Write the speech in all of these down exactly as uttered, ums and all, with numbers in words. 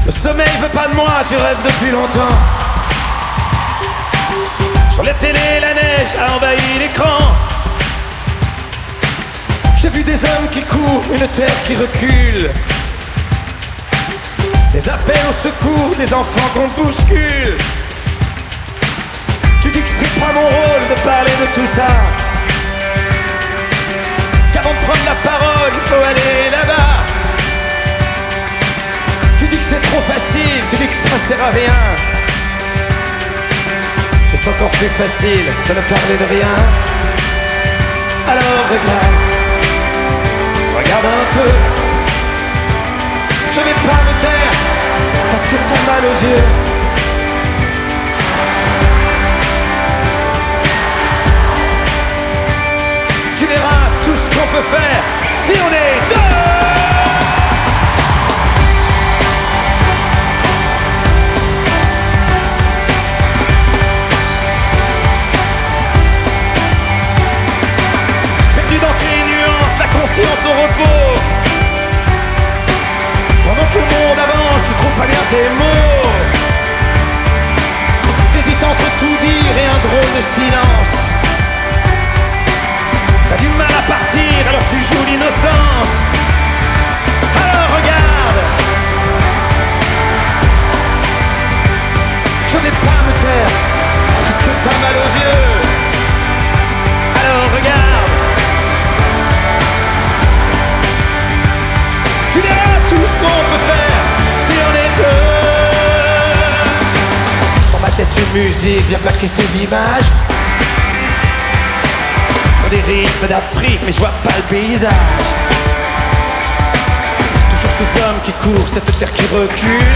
Le sommeil veut pas de moi, tu rêves depuis longtemps. Sur la télé, la neige a envahi l'écran. J'ai vu des hommes qui courent, une terre qui recule. Des appels au secours, des enfants qu'on bouscule. Tu dis que c'est pas mon rôle de parler de tout ça, qu'avant de prendre la parole, il faut aller là-bas. Tu dis que c'est trop facile, tu dis que ça sert à rien. Mais c'est encore plus facile de ne parler de rien. Alors regarde, regarde un peu. Je vais pas me taire, parce que t'as mal aux yeux. Tu verras tout ce qu'on peut faire si on est deux. Perdu dans tes nuances, la conscience au repos. Pendant que le monde avance, tu trouves pas bien tes mots. T'hésites entre tout dire et un drôle de silence. T'as du mal à partir, alors tu joues l'innocence. Alors regarde, je vais pas me taire, parce que t'as mal aux yeux. Alors regarde, tu verras tout ce qu'on peut faire si on est deux. Dans ma tête une musique vient plaquer ces images. Des rythmes d'Afrique, mais je vois pas le paysage. Toujours ces hommes qui courent, cette terre qui recule.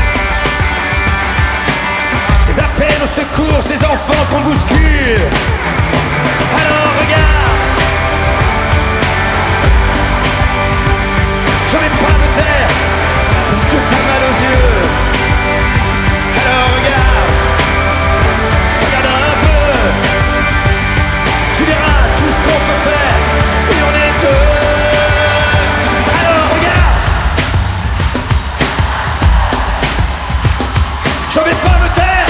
Ces appels au secours, ces enfants qu'on bouscule. Alors regarde, je vais pas me taire, parce que t'as mal aux yeux. Alors regarde, regarde un peu. Tu verras tout ce qu'on peut faire si on est deux. Alors regarde, je vais pas me taire.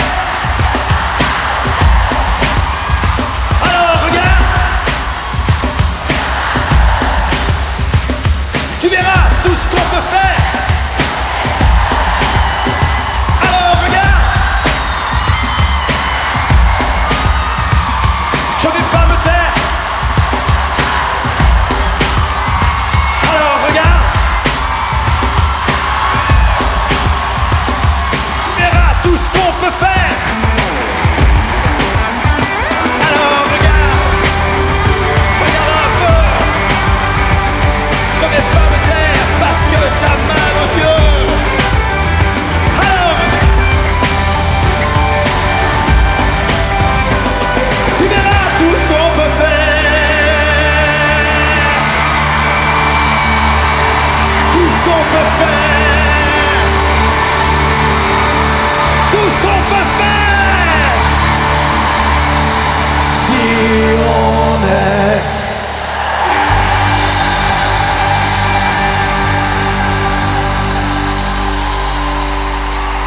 Alors regarde, tu verras tout ce qu'on peut faire. Alors regarde, je vais pas me taire. Alors regarde, tu verras tout ce qu'on peut faire.